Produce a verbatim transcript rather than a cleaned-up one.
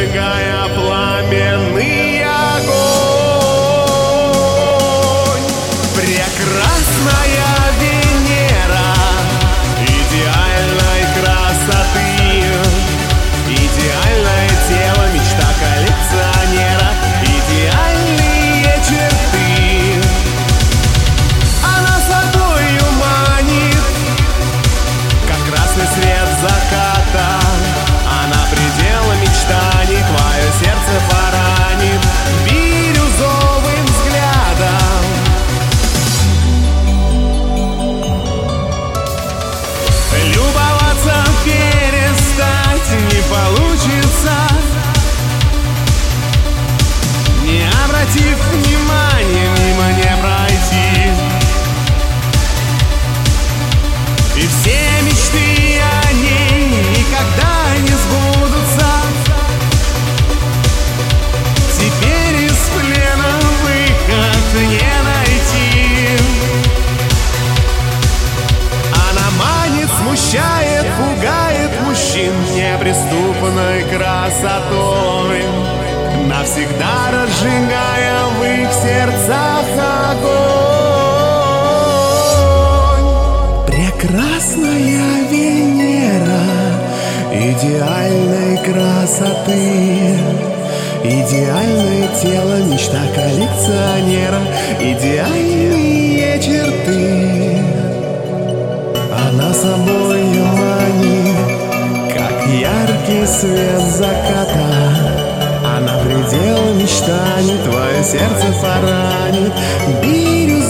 сжигая пламенный огонь. Прекрасная Венера идеальной красоты, идеальное тело, мечта коллекционера, идеальные черты. Она собою манит, как красный свет заката. Она предела мечтаний, твое сердце поранит бирюзовым взглядом. Любоваться перестать не получится, не обратив внимания, мимо не пройти. И все мечты о ней никогда не сбудутся. Теперь из плена выход не найти. Она манит, смущает, пугает мужчин неприступной красотой, навсегда разжигая в их сердцах огонь. Прекрасная Венера идеальной красоты, идеальное тело, мечта коллекционера, идеальные черты. Она собою манит, как яркий свет заката. Она предел мечтаний, твое сердце поранит бирюзовым